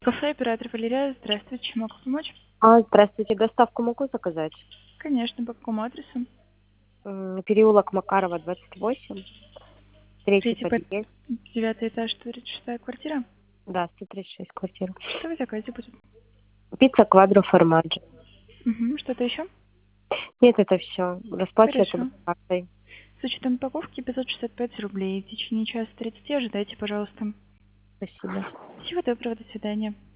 Кафе «Оператор Валерия». Здравствуйте, чем могу помочь? Здравствуйте, доставку могу заказать? Конечно, по какому адресу? Переулок Макарова, 28, третий Третий под подъезд. 9 этаж, 136 квартира. Да, 136 квартира. Что в заказе будет? Пицца квадро формаджо. Что-то еще? Нет, это все. Расплачиваться Хорошо. буду картой. С учетом упаковки 565 рублей. В течение часа 30 ожидайте, пожалуйста. Спасибо. Всего доброго, до свидания.